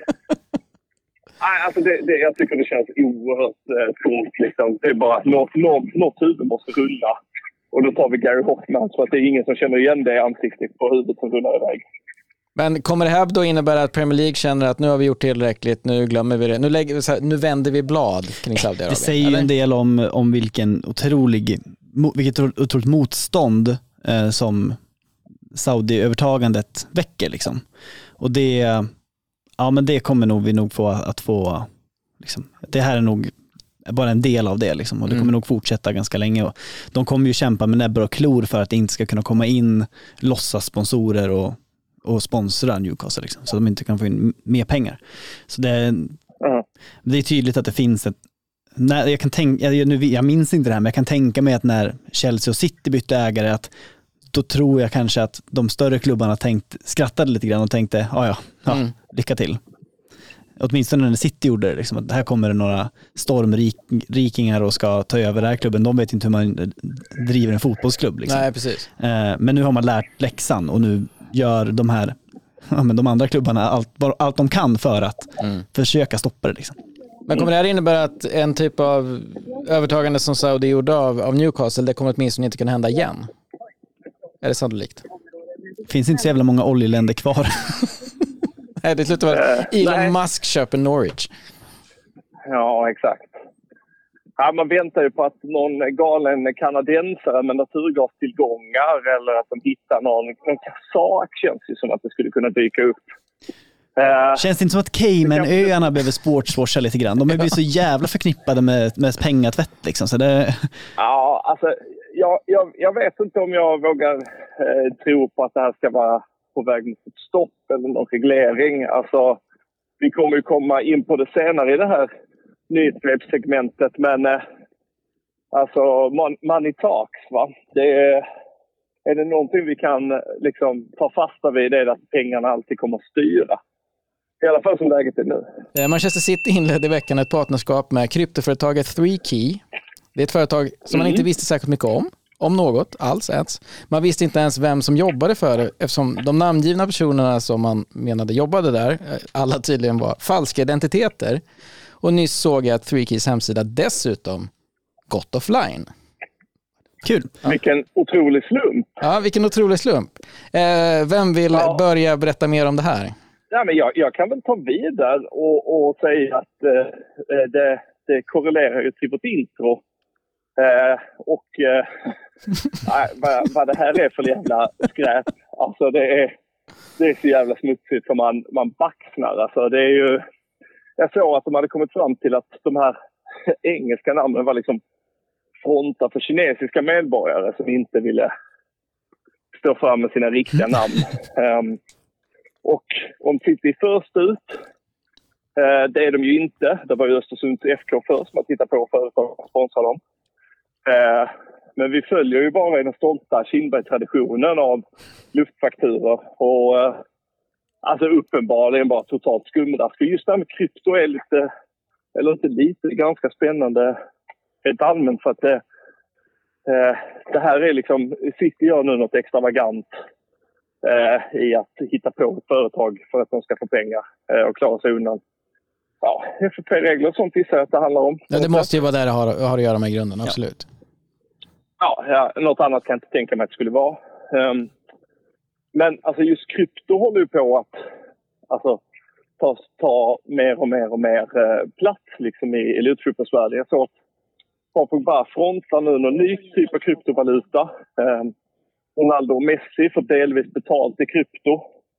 nej alltså det, det, jag tycker det känns oerhört eh, tomt. Liksom. Det är bara något, något, något huvud måste rulla. Och då tar vi Gary Hoffman så att det är ingen som känner igen det ansiktet på huvudet som rullar iväg. Men kommer det här då innebära att Premier League känner att nu har vi gjort tillräckligt, nu glömmer vi det, nu, lägger, så här, nu vänder vi blad kring Saudiarabien? Det säger ju en del om, om vilken otrolig, vilket otroligt motstånd eh, som Saudi-övertagandet väcker. Liksom. Och det, ja, men det kommer nog vi nog få att få, liksom, det här är nog bara en del av det liksom, och det kommer mm. nog fortsätta ganska länge. Och de kommer ju kämpa med näbbar och klor för att det inte ska kunna komma in lossa sponsorer och och sponsra Newcastle liksom, så att de inte kan få in mer pengar. Så det är, mm. det är tydligt att det finns ett... När, jag, kan tänka, jag, nu, jag minns inte det här, men jag kan tänka mig att när Chelsea och City bytte ägare, att då tror jag kanske att de större klubbarna tänkt, skrattade lite grann och tänkte, ja ja, ja mm. lycka till. Åtminstone när City gjorde det, liksom, att här kommer det några stormrikingar och ska ta över den här klubben. De vet inte hur man driver en fotbollsklubb. Liksom. Nej, precis. Men nu har man lärt läxan och nu gör de här, ja, men de andra klubbarna allt, allt de kan för att mm. försöka stoppa det. Liksom. Men kommer det här innebära att en typ av övertagande som Saudi gjorde av, av Newcastle, det kommer åtminstone inte kunna hända igen? Är det sannolikt? Det finns inte så jävla många oljeländer kvar. Nej, det slutar vara Elon Nej. Musk köper Norwich. Ja, exakt. Ja, man väntar ju på att någon galen kanadensare med naturgastillgångar eller att de hittar någon, någon kasak, känns ju som att det skulle kunna dyka upp. Uh, Känns det inte som att Caymanöarna behöver sportswasha lite grann? De är ju så jävla förknippade med, med pengatvätt liksom. Så det... Ja, alltså jag, jag, jag vet inte om jag vågar eh, tro på att det här ska vara på väg mot ett stopp eller någon reglering. Alltså, vi kommer ju komma in på det senare i det här nyhetssvepssegmentet, men eh, alltså man, money talks, va? Det är, är det någonting vi kan liksom ta fasta vid, det är att pengarna alltid kommer att styra. I alla fall som läget är nu. Manchester City inledde i veckan ett partnerskap med kryptoföretaget three key. Det är ett företag som mm. man inte visste särskilt mycket om. Om något alls ens. Man visste inte ens vem som jobbade för det, eftersom de namngivna personerna som man menade jobbade där, alla tydligen var falska identiteter. Och nyss såg jag att three keys hemsida dessutom gått offline. Kul. Ja. Vilken otrolig slump. Ja, vilken otrolig slump. Eh, vem vill Ja. börja berätta mer om det här? Ja, men jag, jag kan väl ta vidare och, och säga att eh, det, det korrelerar ju till vårt intro. Eh, och eh, nej, vad, vad det här är för jävla skräp. Alltså det är, det är så jävla smutsigt som man, man baxnar. Alltså det är ju, jag såg att de hade kommit fram till att de här engelska namnen var liksom frontar för kinesiska medborgare som inte ville stå fram med sina riktiga namn. Um, och om sitter vi först ut, uh, det är de ju inte. Det var ju Östersunds F K först som att titta på företag och sponsra dem. Uh, men vi följer ju bara i den stolta Kindberg-traditionen av luftfakturor och uh, alltså uppenbarligen bara totalt skumrask. För just det här med krypto är lite, eller inte lite, ganska spännande helt allmänt för att det, eh, det här är liksom, sitter jag nu något extravagant eh, i att hitta på ett företag för att de ska få pengar eh, och klara sig undan. Ja, F F P-regler och sånt gissar jag att det handlar om. Ja, det måste ju vara där det har, har att göra med grunden, absolut. Ja, ja, något annat kan jag inte tänka mig att det skulle vara. Um, men alltså just krypto håller ju på att alltså, ta, ta mer och mer och mer eh, plats liksom i elitfotbollsvärlden. Jag såg att Paul bara frontar nu någon ny typ av kryptovaluta. Eh, Ronaldo och Messi får delvis betalt i krypto.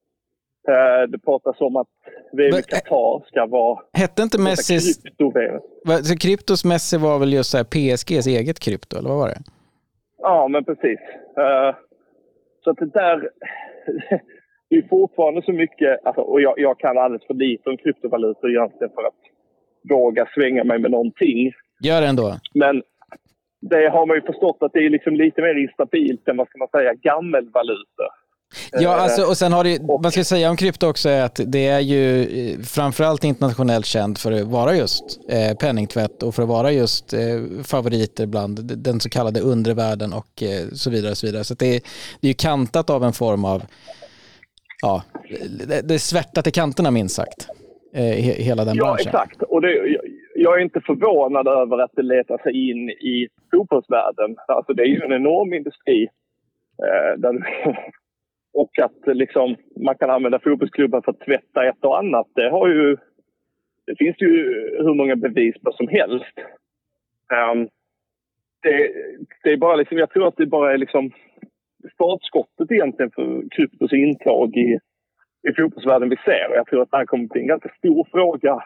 Eh, det pratas om att V M i Qatar ska vara... Hette inte Messis... Krypto-V M. Så kryptos Messi var väl just så här P S G:s eget krypto, eller vad var det? Ja, men precis. Eh, så att det där... det är fortfarande så mycket... Alltså, och jag, jag kan alldeles för lite om kryptovalutor egentligen för att våga svänga mig med någonting. Gör det ändå. Men det har man ju förstått att det är liksom lite mer instabilt än vad ska man säga, gammelvalutor. Ja, alltså, och sen har det, vad ska jag säga om krypto också är att det är ju framförallt internationellt känd för att vara just eh, penningtvätt och för att vara just eh, favoriter bland den så kallade undre världen och eh, så vidare och så vidare. Så att det, är, det är ju kantat av en form av, ja, det, det är svärtat i kanterna minst sagt. Eh, he, hela den ja, branschen. Ja, exakt. Och det, jag, jag är inte förvånad över att det letar sig in i fotbollsvärlden. Alltså det är ju en enorm industri eh, där och att liksom, man kan använda fotbollsklubbar för att tvätta ett och annat. Det, har ju, det finns ju hur många bevis på som helst. Um, det, det är bara liksom, jag tror att det bara är liksom startskottet egentligen för kryptos intag i, i fotbollsvärlden vi ser. Och jag tror att det här kommer bli en ganska stor fråga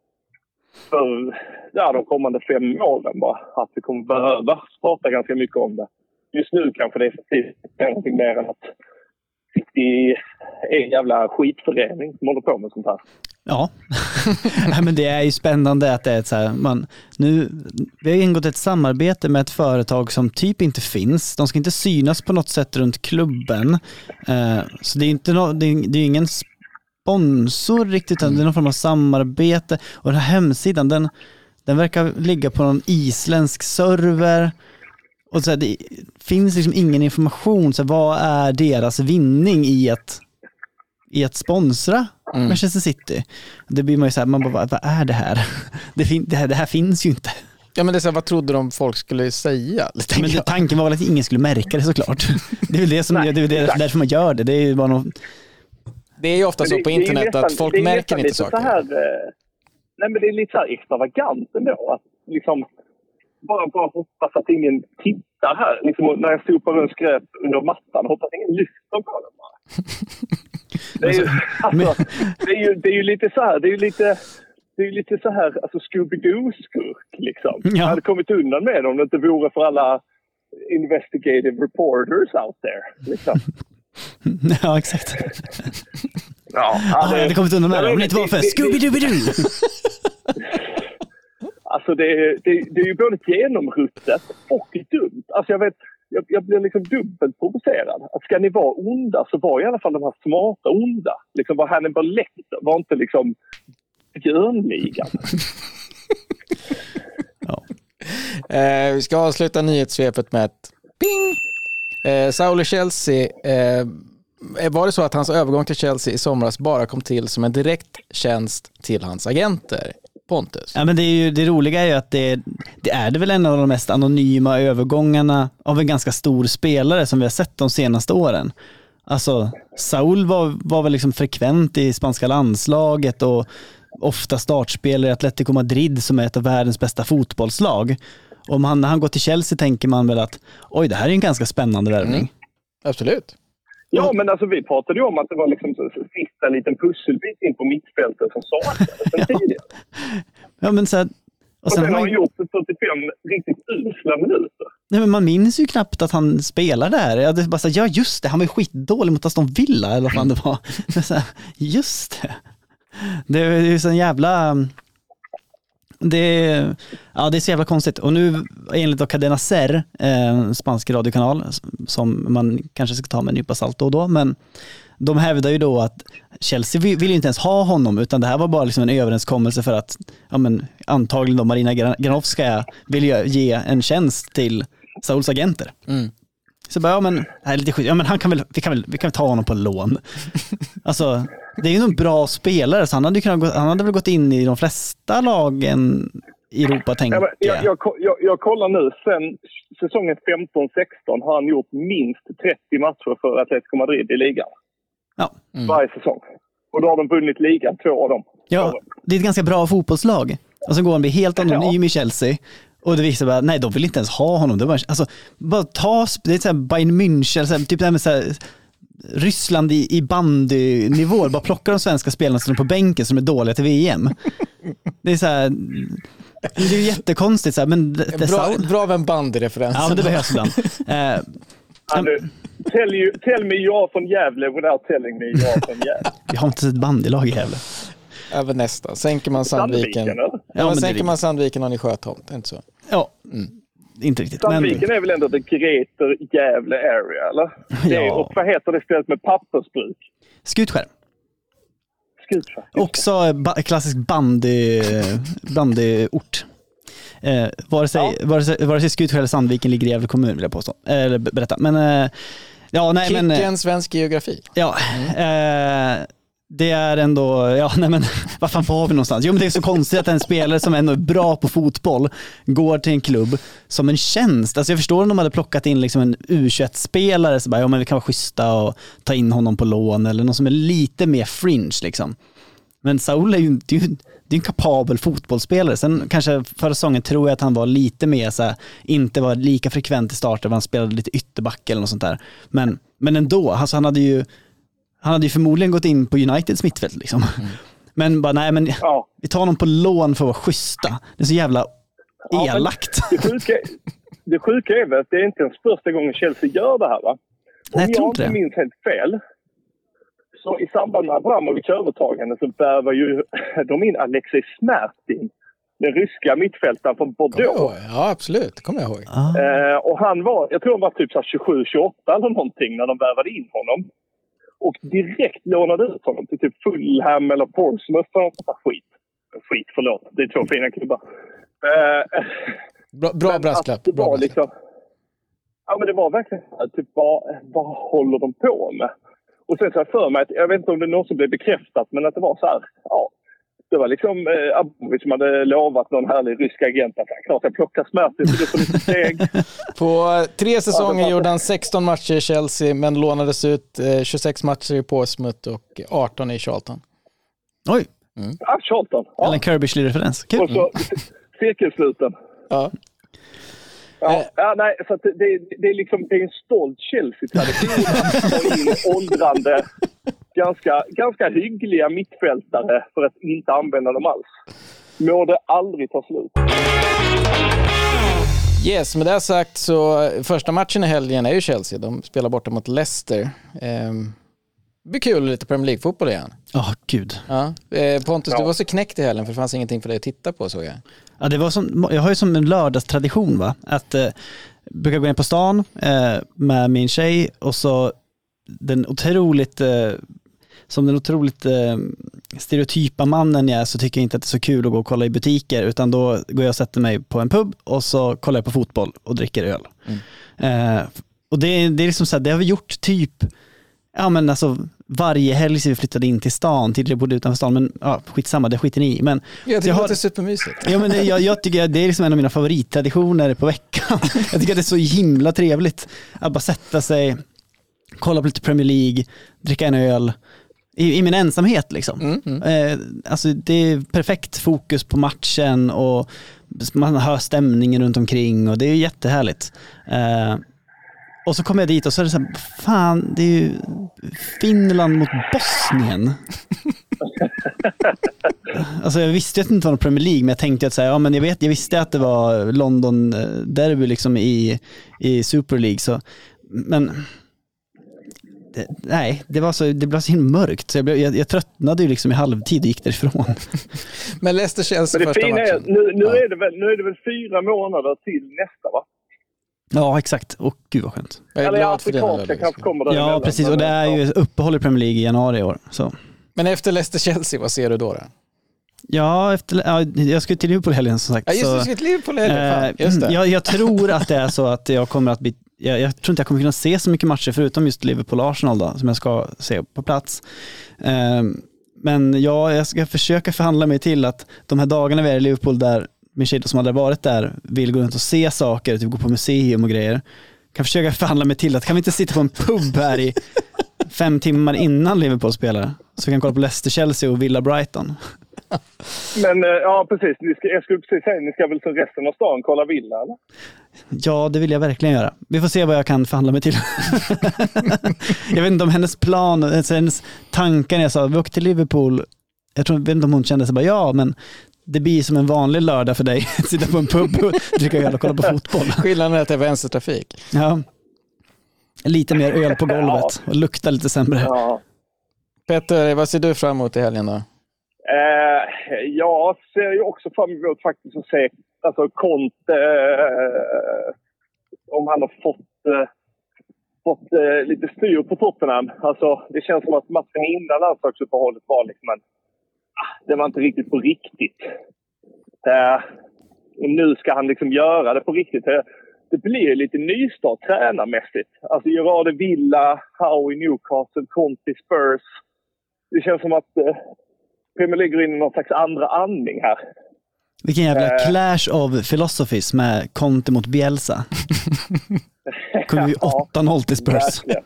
för ja, de kommande fem åren bara. Att vi kommer behöva prata ganska mycket om det. Just nu kanske det är för tidigt någonting mer än att i en jävla skitförening som håller på med sånt här. Ja, men det är ju spännande att det är ett så här, man, nu, vi har ingått ett samarbete med ett företag som typ inte finns. De ska inte synas på något sätt runt klubben. Uh, så det är inte no, det är, det är ingen sponsor riktigt, utan det är någon form av samarbete. Och den här hemsidan, den, den verkar ligga på någon isländsk server. Och så här, det finns liksom ingen information. Så här, vad är deras vinning i att, i att sponsra mm. Manchester City? Det blir man ju så här, man bara, vad är det här? Det, fin- det här? det här finns ju inte. Ja, men det är så här, vad trodde de folk skulle säga? Men det, tanken var väl att ingen skulle märka det såklart. Det är väl det som Nej, det är det, därför man gör det. Det är ju bara någon... Det är ju ofta så på internet nästan, att folk märker inte saker. Här, eh, nej, men det är lite så här extravagant ändå. Att liksom bara, bara hoppas att ingen tittar här. Liksom, när jag sopar en skräp under mattan, hoppas att ingen lyfter på den bara. Det är ju, alltså, det är ju, det är ju lite så här, det är ju lite, det är lite så här, alltså Scooby-Doo-skurk liksom. Ja. Jag hade kommit undan med det om det inte vore för alla investigative reporters out there, liksom. Ja, exakt. Ja, ah, det, jag hade kommit undan med det om det inte var för Scooby-Doo-Doo. Alltså det är, det, det är ju både genomruttet och dumt. Alltså jag vet, jag, jag blir liksom dubbelt provocerad. Att ska ni vara onda så var i alla fall de här smarta onda. Liksom var Hannibal Lecter, var inte liksom björnligan. Ja. Eh, vi ska avsluta nyhetssvepet med ett ping! Eh, Saul Chelsea, eh, var det så att hans övergång till Chelsea i somras bara kom till som en direkt tjänst till hans agenter? Pontus. Ja, men det, är ju, det roliga är ju att det, det är det väl en av de mest anonyma övergångarna av en ganska stor spelare som vi har sett de senaste åren. Alltså, Saul var, var väl liksom frekvent i spanska landslaget och ofta startspelare i Atletico Madrid som är ett av världens bästa fotbollslag. Om han, när han går till Chelsea tänker man väl att oj, det här är en ganska spännande värvning. Mm. Absolut. Ja, men alltså vi pratade ju om att det var liksom så, så sista liten pusselbit in på mittfältet som saknades sen tidigare. Ja, men så här, och sen och sen har han han gjort fyrtiofem riktigt usla minuter. Nej, men man minns ju knappt att han spelade där. Jag hade bara sagt, ja just det, han var ju skitdålig mot Aston Villa eller vad fan det var. Så här, just det. Det är ju så en jävla... Det är, ja, det är så jävla konstigt. Och nu enligt då Cadena Ser, en spansk radiokanal som man kanske ska ta med en nypa salt då och då, men de hävdar ju då att Chelsea vill ju inte ens ha honom, utan det här var bara liksom en överenskommelse för att ja, men, antagligen då Marina Granovskaja vill ju ge en tjänst till Sauls agenter. Mm. Så bara, ja men, det här är lite skit. Ja men han kan väl, vi kan väl, vi kan väl ta honom på lån. Alltså, det är ju en bra spelare, så han hade, kunnat gå, han hade väl gått in i de flesta lagen i Europa, tänker ja, jag. Jag, jag. Jag kollar nu, sen säsongen femton sexton har han gjort minst trettio matcher för Atletico Madrid i ligan. Ja. Mm. Varje säsong. Och då har de vunnit ligan, två av dem. Ja, det är ett ganska bra fotbollslag. Och så går han bli helt anonym ja. i Chelsea. Och det visar bara, nej, de vill inte ens ha honom. Det var, alltså, bara ta, det är så här Bayern München, så här, typ det här med så här, Ryssland i, i bandynivå. Bara plocka de svenska spelarna som är på bänken som är dåliga till V M. Det är så här, det är ju jättekonstigt. Så här, men det, det bra, så, bra av en bandyreferens. Ja, men det behövs ibland. eh, Andu, tell, you, tell me you're från Gävle without telling me you're från Gävle. Vi har inte ett bandylag i Gävle. Över nästa. Sänker man Sandviken. Sandviken ja, ja, men sänker man Sandviken har ni Sjötomt, inte så? Ja, mm. inte riktigt. Sandviken men... är väl ändå det Greater Gävle area, eller? Ja. Det, och vad heter det stället med pappersbruk? Skutskär. Skutskär. Också ba- klassisk bandy, bandyort. Eh, vare sig, ja. vare sig, vare sig Skutskär eller Sandviken ligger i Gävle kommun, vill jag påstå. Eller berätta. Men, eh, ja, nej, Kicken men, svensk geografi. Ja, mm. eh, det är ändå, ja nej men vad fan var vi någonstans? Jo men det är så konstigt att en spelare som ändå är bra på fotboll går till en klubb som en tjänst. Alltså jag förstår om de hade plockat in liksom en U tjugoett-spelare så bara, ja men vi kan vara schyssta och ta in honom på lån eller någon som är lite mer fringe liksom. Men Saul är ju, det är ju det är en kapabel fotbollsspelare. Sen kanske förra säsongen tror jag att han var lite mer så här, inte var lika frekvent i starten, han spelade lite ytterback eller något sånt där. Men, men ändå, alltså han hade ju Han hade ju förmodligen gått in på Uniteds mittfält liksom. Mm. Men bara, nej men ja. vi tar honom på lån för att vara schyssta. Det är så jävla ja, elakt. Det sjuka, det sjuka är väl att det är inte den första gången Chelsea gör det här, va? Om nej, jag, jag inte minns helt fel, så i samband med Abramovic övertagande så börjar ju de in Alexej Smertin, den ryska mittfältaren från Bordeaux. Ja, absolut. Det kommer jag ihåg. Ah. Eh, och han var, jag tror han var typ så tjugosju tjugoåtta eller någonting när de värvade in honom. Och direkt lånade ut honom till typ Fulham eller Portsmouth för något skit. Skit, förlåt. Det är två fina klubbar. Uh, bra bra brasklapp. Det var liksom, ja men det var verkligen typ vad, vad håller de på med? Och sen så jag för mig att, jag vet inte om det någonsin blev bekräftat, men att det var så här, ja. Det var liksom eh, Abramovic som hade lovat någon härlig rysk agent att klart jag plockar smärten så det får lite steg. På tre säsonger ja, gjorde han sexton matcher i Chelsea men lånades ut eh, tjugosex matcher i Portsmouth och arton i Charlton. Oj. Mm. Ja, Charlton. Ja. Eller en Kirbyshley-referens. Kul. Och så cirkelsluten. Ja. Ja, ja, nej, så att det, det är liksom det är en stolt Chelsea-tradition att ta in åldrande Ganska, ganska hyggliga mittfältare för att inte använda dem alls. Må det aldrig ta slut. Yes, med det sagt så första matchen i helgen är ju Chelsea. De spelar borta mot Leicester. Ehm, det blir kul lite Premier League-fotboll igen. Ja, oh, gud. Ja. Ehm, Pontus, ja. du var så knäckt i helgen för det fanns ingenting för dig att titta på, så jag. Ja, det var som, jag har ju som en lördagstradition va, att eh, brukar gå in på stan eh, med min tjej och så den otroligt eh, som den otroligt eh, stereotypa mannen jag är, så tycker jag inte att det är så kul att gå och kolla i butiker, utan då går jag och sätter mig på en pub och så kollar jag på fotboll och dricker öl. Mm. Eh, och det, det är liksom så här, det har vi gjort typ ja men alltså varje helg så vi flyttade in till stan, tidigare bodde utanför stan, men ja, skitsamma, det skiter ni i. Men, jag tycker jag har, att det är supermysigt. Ja, men det, jag, jag tycker att det är liksom en av mina favorittraditioner på veckan. Jag tycker att det är så himla trevligt att bara sätta sig, kolla på lite Premier League, dricka en öl i, i min ensamhet liksom. Mm, mm. Eh, alltså det är perfekt fokus på matchen och man hör stämningen runt omkring och det är jättehärligt. Eh, och så kommer jag dit och så är det så här, fan, det är ju Finland mot Bosnien. Alltså jag visste att det inte var någon Premier League, men jag tänkte att säga, ja men jag vet, jag visste att det var London derby liksom i i Super League, så men det, nej, det var så det blev så himla mörkt så jag, blev, jag, jag tröttnade ju liksom i halvtid och gick därifrån. Men Leicester Chelsea men det första fina matchen. är, nu, nu, Ja. är det väl, nu är det väl fyra månader till nästa, va? Ja, exakt. Och gud vad skönt. Jag är Eller glad för dina afrikanska lördagars kanske skull. kommer där Ja, emellan, precis. men- Och det är ju uppehåll i Premier League i januari i år. Så. Men efter Leicester Chelsea, vad ser du då? då? Ja, efter, ja, jag ska till Liverpool helgen som sagt. Ja, just så, det, du ska till Liverpool helgen, fan. eh, Just det. jag, jag tror att det är så att jag kommer att bli, jag, jag tror inte jag kommer kunna se så mycket matcher förutom just Liverpool-Arsenal då, som jag ska se på plats. Eh, men ja, jag ska försöka förhandla mig till att de här dagarna vi är i Liverpool där min tjej som hade varit där vill gå runt och se saker, typ gå på museum och grejer. Kan försöka förhandla mig till att kan vi inte sitta på en pub här i fem timmar innan Liverpool spelar så vi kan kolla på Leicester Chelsea och Villa Brighton. Men eh, ja, precis. Ni ska, jag skulle precis säga, ni ska väl till resten av stan kolla Villa, eller? Ja, det vill jag verkligen göra. Vi får se vad jag kan förhandla mig till. Jag vet inte om hennes plan, alltså hennes tankar när jag sa vi åker till Liverpool. Jag tror, vet inte om hon kände sig bara ja, men det blir som en vanlig lördag för dig. Sitta på en pub och dricka öl och kolla på fotboll. Skillnaden är att det är vänstertrafik. Ja. Lite mer öl på golvet och lukta lite sämre. Ja. Petter, vad ser du fram emot i helgen då? Eh, jag ser ju också fram emot faktiskt att se alltså Conte, eh, om han har fått, eh, fått eh, lite styr på Tottenham. Alltså, det känns som att matchen innan landslagsuppehållet var liksom en, ah, det var inte riktigt på riktigt. Eh, och nu ska han liksom göra det på riktigt. Eh, det blir lite nystart tränarmässigt. Alltså Gerard Villa, Howe i Newcastle, Conte Spurs. Det känns som att eh, Premier League går in i någon slags andra andning här. Vilken jävla Eh. clash of philosophies med Conte mot Bielsa. Kommer ju åtta noll till Spurs. Verkligen.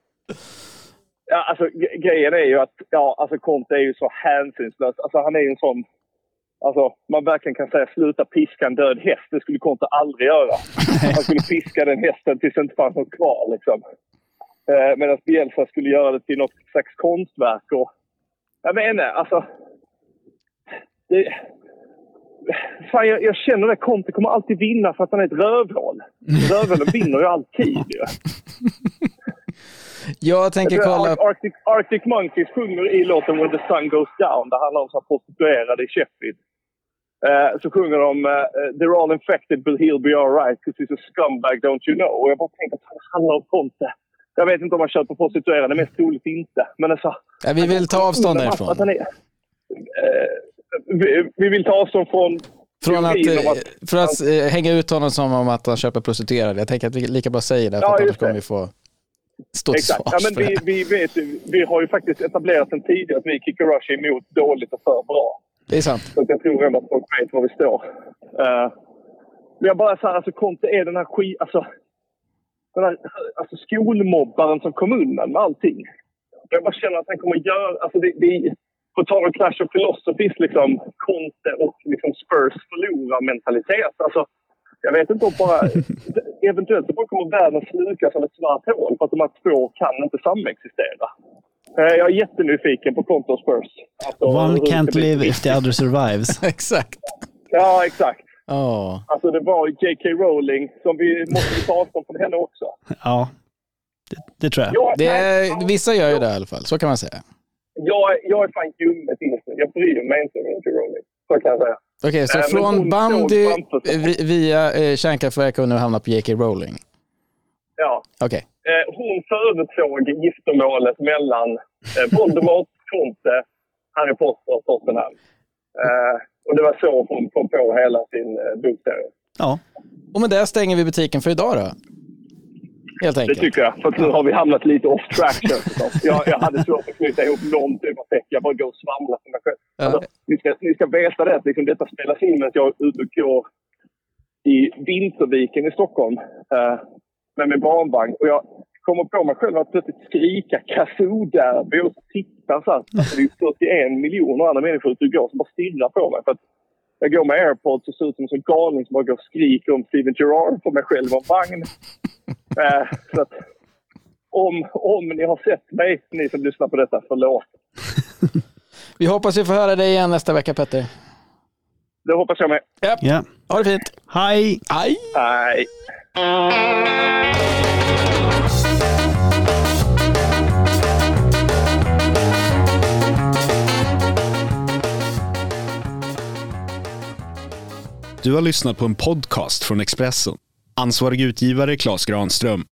Ja, alltså g- grejen är ju att ja, alltså Conte är ju så hänsynslös. Alltså han är ju en sån, alltså man verkligen kan säga sluta piska en död häst. Det skulle Conte aldrig göra. Han skulle piska den hästen tills det inte fanns något kvar liksom. Eh, medan Bielsa skulle göra det till något slags konstverk och jag menar, alltså det, fan, jag, jag känner att Conte kommer alltid vinna för att han är ett rövhål. Rövhålen vinner ju alltid ju. Jag tänker Jag tror kolla... Ar- Arctic, Arctic Monkeys sjunger i låten When the Sun Goes Down. Det handlar om så prostituerade i Sheffield. Eh, så sjunger de uh, They're all infected but he'll be alright because he's a scumbag, don't you know? Och jag bara tänker att det handlar om Conte. Jag vet inte om han kör på prostituerade, mest troligt inte. Men alltså, Ja, vi vill ta avstånd därifrån. att han är, eh, vi, vi vill ta avstånd från Från att, teorin om eh, för att eh, hänga ut honom som om att han köper prostituerade. Jag tänker att vi lika bara säger det, för Ja, att annars just det. kommer vi få stå till Exakt. Ja, svars men för det vi, här. vi, vet, ju- vi har ju faktiskt etablerat sen tidigare att vi kickar Rush emot dåligt och för bra. Det är sant. Så att jag tror ändå att folk vet var vi står. Uh, men jag bara säger, alltså Conte är den här skit... Alltså, den här alltså, skolmobbaren som kom undan med allting. Jag bara känner att han kommer göra... Alltså det, det, på tal om Clash of Philosophies, liksom, Conte och liksom Spurs förlorar mentalitet. Alltså, jag vet inte om bara... eventuellt så bara kommer världen slukas av ett svart hål för att de här två kan inte samexistera. Uh, jag är jättenyfiken på Conte och Spurs. Alltså, One hur det can't ska bli. live if the other survives. Exakt. Ja, exakt. Ja. Alltså det var J K Rowling som vi måste ta avstånd från henne också. Ja, det, det tror jag. Jag, Det nej, är, vissa gör ju det i alla fall, så kan man säga. jag, är- jag är fan ljummet inställd. Jag bryr mig inte om J K Rowling. Så kan jag säga. Okej, så Äh, men från hon bandy står framför sig. vi- via eh, kärnkraftverk och nu hamnar på J K Rowling. Ja. Okej. Eh, hon förutsåg giftermålet mellan eh, Voldemort, Conte, Harry Potter och Tottenham. Eh, och det var så hon kom på hela sin eh, bokserie. Ja, Och med det stänger vi butiken för idag då. helt Det enkelt. tycker jag. För att nu har vi hamnat lite off track. jag, jag hade svårt att knyta ihop någon typ av säck. Jag bara går och svamlar för mig själv. Ja. Alltså, ni, ska, ni ska veta det att liksom, detta spelas in att jag är ute och går i Vinterviken i Stockholm eh, med min barnvagn. Och jag kommer på mig själv att plötsligt skrika Kazoo-derby och titta så här. Alltså, det är fyrtioen miljoner andra människor ute och går som bara stirrar på mig. För att jag går med AirPods och ser ut som en galning som bara går och skriker om Steven Gerrard på mig själv och vagn. eh, så att om, om ni har sett mig, ni som lyssnar på detta, förlåt. Vi hoppas vi får höra dig igen nästa vecka, Petter. Det hoppas jag med. Yep. Ja. Ha det fint. Hej! Aj! Nej. Du har lyssnat på en podcast från Expressen. Ansvarig utgivare Claes Granström.